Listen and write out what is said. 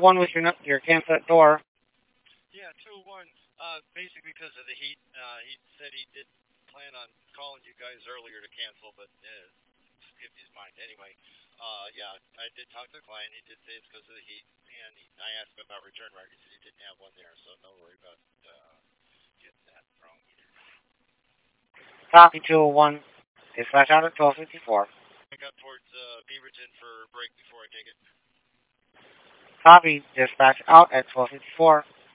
201 with your campsite door. Yeah, 201. Basically because of the heat. He said he did plan on calling you guys earlier to cancel, but skipped his mind. Anyway, yeah, I did talk to the client. He did say it's because of the heat, and I asked him about return right. He said he didn't have one there, so don't worry about getting that wrong either. Copy 201. Dispatch out at 1254. I got towards Beaverton for a break before I take it. Copy. Dispatch out at 1254.